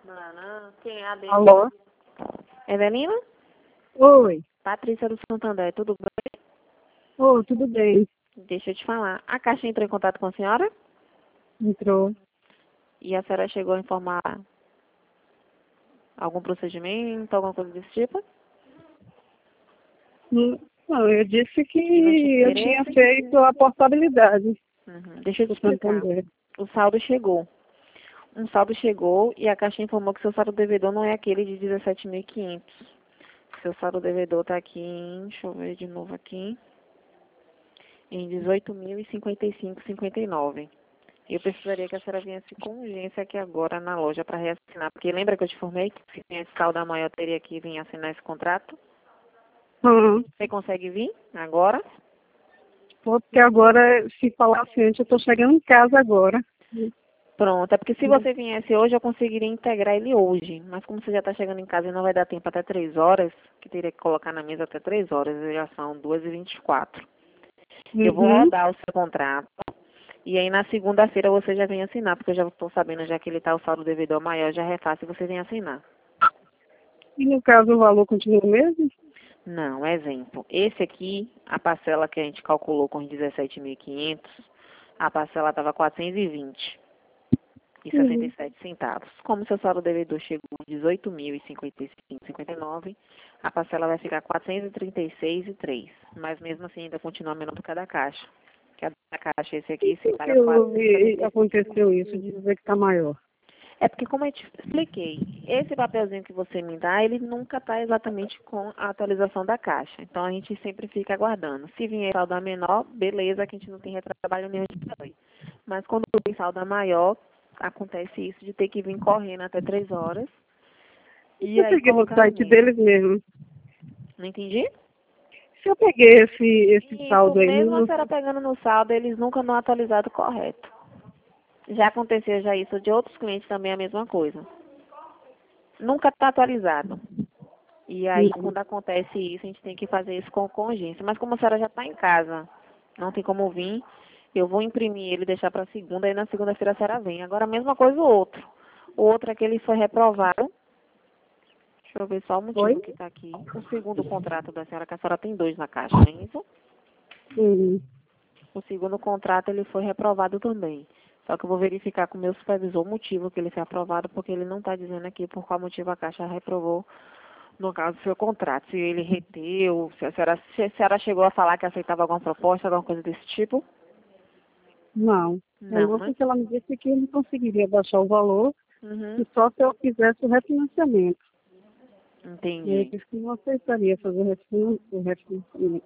Mano, quem é a dele? Alô? Evelina? Oi. Patrícia do Santander, tudo bem? Ô, tudo bem? Deixa eu te falar. A Caixa entrou em contato com a senhora Entrou. e a senhora chegou a informar algum procedimento, alguma coisa desse tipo? Não, eu disse que E não tinha eu tinha interesse? feito a portabilidade Deixa eu te do explicar. Santander. O saldo chegou. Um saldo chegou e a Caixa informou que seu saldo devedor não é aquele de 17.500. Seu saldo devedor está aqui em, deixa eu ver de novo aqui, em 18.055,59. Eu precisaria que a senhora viesse com urgência aqui agora na loja para reassinar. Porque lembra que eu te informei que se tem esse saldo a maior teria que vir assinar esse contrato? Uhum. Você consegue vir agora? Porque agora, se falasse antes, eu estou chegando em casa agora. Pronto, é porque se você viesse hoje eu conseguiria integrar ele hoje. Mas como você já está chegando em casa e não vai dar tempo até 3 horas, que teria que colocar na mesa até 3 horas, já são 2h24. Eu vou Uhum. rodar o seu contrato. E aí na segunda-feira você já vem assinar, porque eu já estou sabendo, já que ele está o saldo devedor maior, já refaço e você vem assinar. E no caso o valor continua o mesmo? Não, exemplo. Esse aqui, a parcela que a gente calculou com os 17.500, a parcela estava 420,67 centavos. Como seu saldo devedor chegou a 18.055,59, a parcela vai ficar 436,3. Mas mesmo assim ainda continua menor do que a da Caixa. Que a da Caixa, esse aqui, se Por que paga 440. aconteceu isso, de dizer que está maior? É porque, como eu te expliquei, esse papelzinho que você me dá, ele nunca está exatamente com a atualização da Caixa. Então, a gente sempre fica aguardando. Se vier saldo a menor, beleza, que a gente não tem retrabalho nenhum de fazer. Mas quando tem saldo a maior, acontece isso de ter que vir correndo até 3 horas e Eu aí peguei no colocar na site mesa. deles mesmo. Não entendi? Se eu peguei esse Isso, saldo aí, mesmo a não... senhora pegando no saldo, eles nunca não atualizaram correto. Já aconteceu já isso de outros clientes também a mesma coisa. Nunca está atualizado. E aí, quando acontece isso, a gente tem que fazer isso com urgência. Mas como a senhora já está em casa, não tem como vir, eu vou imprimir ele e deixar para segunda, e na segunda-feira a senhora vem. Agora, a mesma coisa o outro. O outro é que ele foi reprovado. Deixa eu ver só o Foi? motivo que está aqui. O segundo contrato da senhora, que a senhora tem 2 na caixa, não é isso? Uhum. O segundo contrato, ele foi reprovado também. Só que eu vou verificar com o meu supervisor o motivo que ele foi aprovado, porque ele não está dizendo aqui por qual motivo a Caixa reprovou, no caso do seu contrato. Se ele reteu, se a senhora chegou a falar que aceitava alguma proposta, alguma coisa desse tipo? Não. É Não, louco né? que ela me disse que eu não conseguiria baixar o valor Uhum. e só se eu fizesse o refinanciamento. E eu Entendi. disse que não aceitaria fazer o refinanciamento.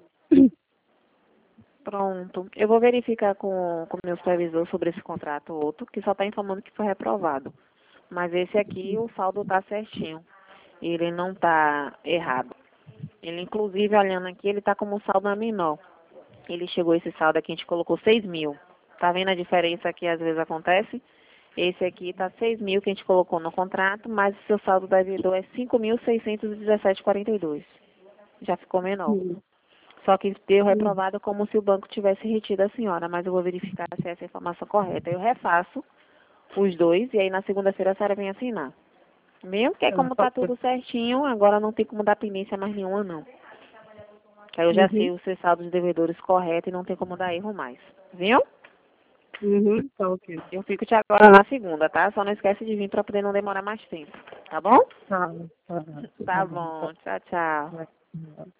Pronto. Eu vou verificar com o meu supervisor sobre esse contrato outro, que só está informando que foi reprovado. Mas esse aqui, o saldo está certinho. Ele não está errado. Ele, inclusive, olhando aqui, ele está como saldo a menor. Ele chegou esse saldo aqui, a gente colocou 6.000. Tá vendo a diferença que às vezes acontece? Esse aqui tá 6.000 que a gente colocou no contrato, mas o seu saldo devedor é 5.617,42. Já ficou menor. Sim. Só que deu reprovado como se o banco tivesse retido a senhora, mas eu vou verificar se essa é a informação correta. Eu refaço os dois e aí na segunda-feira a senhora vem assinar. Viu? Que é como tá tudo certinho, agora não tem como dar pendência mais nenhuma, não. Que aí eu já sei Uhum. os seus saldos devedores corretos e não tem como dar erro mais. Viu? Uhum. Tá ok. Eu fico te agora na segunda, tá? Só não esquece de vir pra poder não demorar mais tempo. Tá bom? Tá, tá, Tá tá bom. bom. Tchau, tchau. Tá.